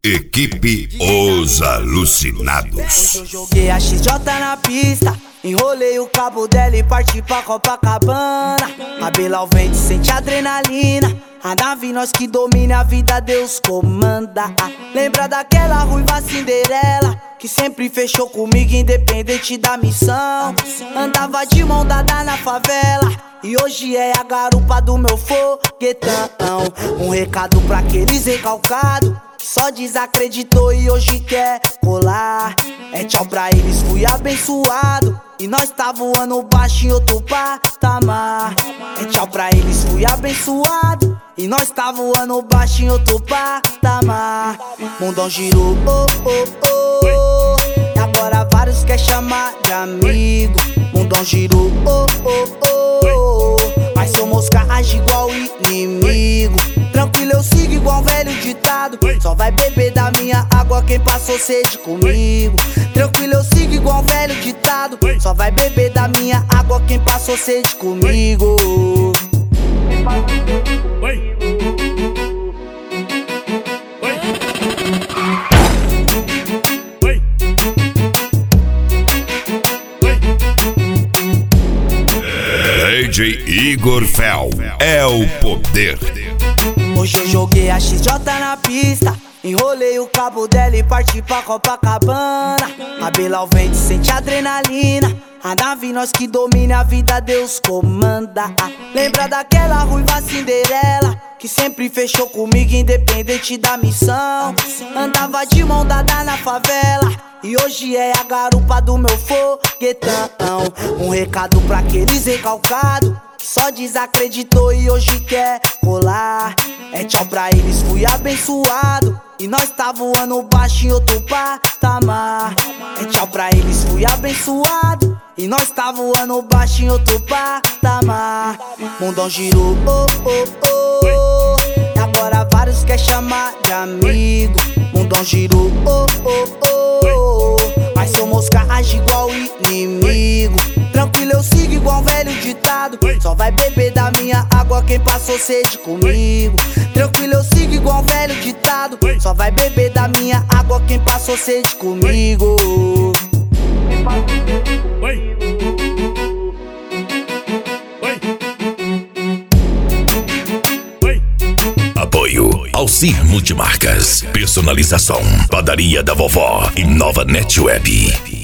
Equipe Os Alucinados. Eu joguei a XJ na pista, enrolei o cabo dela e parti pra Copacabana. Cabelo ao vento, sente adrenalina. A nave nós que domina, a vida Deus comanda. Lembra daquela ruiva Cinderela que sempre fechou comigo independente da missão. Andava de mão dada na favela e hoje é a garupa do meu foguetão. Um recado pra aqueles recalcados que só desacreditou e hoje quer colar. É tchau pra eles, fui abençoado e nós tá voando baixo em outro patamar. É tchau pra eles, fui abençoado e nós tá voando baixo em outro patamar. Mundão girou, oh, oh, oh. E agora vários quer chamar de amigo. Mundão girou, oh, oh, oh. Mas sou mosca, age igual inimigo. Tranquilo, eu sigo igual um velho ditado. Só vai beber da minha água quem passou sede comigo. Tranquilo, eu sigo igual um velho ditado. Só vai beber da minha água quem passou sede comigo. DJ Igor Fel é o poder. Hoje eu joguei a XJ na pista, enrolei o cabo dela e parti pra Copacabana. Cabelo ao vento, sente adrenalina. A nave nós que domina, a vida Deus comanda. Lembra daquela ruiva Cinderela que sempre fechou comigo independente da missão. Andava de mão dada na favela e hoje é a garupa do meu foguetão. Um recado pra aqueles recalcados que só desacreditou e hoje quer colar. É tchau pra eles, fui abençoado e nós tá voando baixo em outro patamar. É tchau pra eles, fui abençoado e nós tá voando baixo em outro patamar. Mundão girou, oh, oh, oh. E agora vários quer chamar de amigo. Mundão girou, oh, oh, oh. Mas sou mosca, age igual inimigo. Tranquilo, eu sigo igual um velho ditado. Só vai beber da minha água quem passou sede comigo. Tranquilo, eu sigo igual um velho ditado. Só vai beber da minha água quem passou sede comigo. Apoio Alcir Multimarcas, personalização, padaria da vovó e nova NetWeb.